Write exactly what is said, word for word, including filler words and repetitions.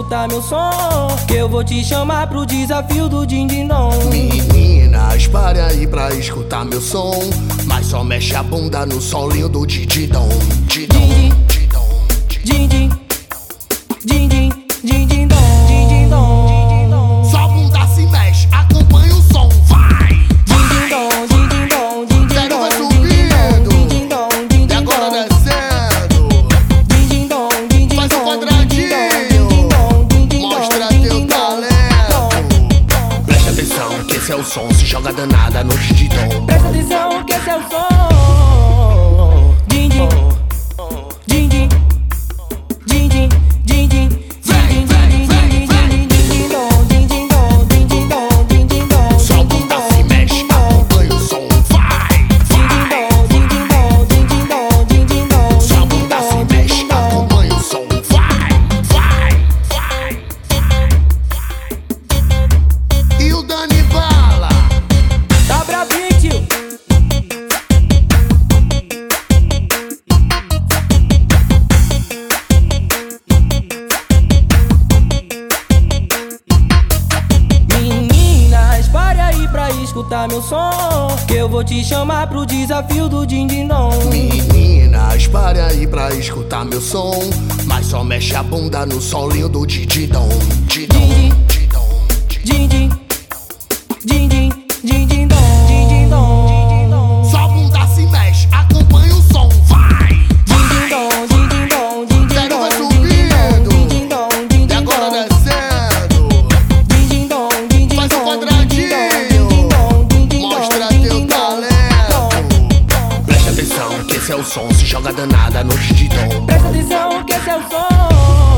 escutar meu som, que eu vou te chamar pro desafio do din-din-dom. Meninas, pare aí pra escutar meu som, mas só mexe a bunda no solinho do din-din-dom. Din-din, din-din, din-din, din-din-dom, din-din-dom. Só a bunda se mexe, acompanha o som, vai! Din-din-dom, din-din-dom, din-din-dom. Quero vai subindo, Din-din-dom, din-din-dom. e agora descendo. Din-din-dom, din-din-dom. Faz um quadradinho, mostra teu talento. Presta atenção que esse é o som, se joga danada no din-din-dom. Presta atenção que esse é o som. Din-din, din-din, din-din, din-din. Vem, vem, vem, vem. Din-din-dom, din-din-dom, din-din-dom, din-din-dom. Só a bunda se mexe, acompanha o som, vai, vai! Din-din-dom, din-din-dom, din-din-dom. Só a bunda se mexe, acompanha o som, vai, vai, vai, vai. E o Dani Bala? Tá bravinho, tio? Meninas, pare aí pra escutar meu som, que eu vou te chamar pro desafio do din-din-dom. Meninas, pare aí pra escutar meu som, mas só mexe a bunda no solinho do din-din-dom. Din-din, Din-din, din-din, din-din-dom, din-din-dom. só a bunda se mexe, acompanha o som, vai, vai! Din-din-dom, din-din-dom, din-din-dom. Quero vai subindo, Din-din-dom, e din-din-dom. agora descendo. Din-din-dom, din-din-dom. Faz um quadradinho, Din-din-dom, din-din-dom. mostra teu talento. Presta atenção que esse é o som, se joga danada no din-din-dom. Presta atenção que esse é o som.